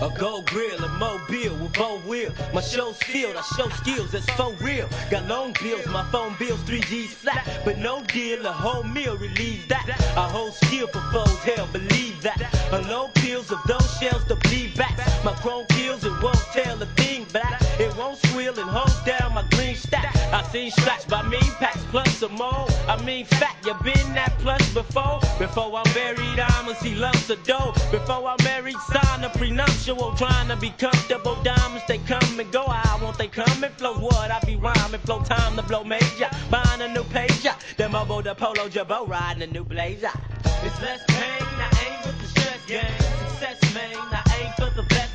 A gold grill, a mobile with both wheels. My show's filled, I show skills, that's for real. Got long bills, my phone bills 3G's flat. But no deal, a whole meal relieves that. I hold skill for foes, hell, believe that. Alone pills of those shells to bleed back. My chrome kills, it won't tell a thing back. It won't squeal and hold down my green stack. I seen scratch by mean packs plus some more. I mean fat, you been that plus before. Before I'm buried, I'ma see loves of dough. Before I'm married, sign a prenuptial. Trying to be comfortable, diamonds they come and go. I want they come and flow. What I be rhyming, flow time to blow major. Buying a new page, the mobile, the polo, jabot, riding a new blazer. It's less pain, I ain't with the stress game. Success, man, I ain't for the best.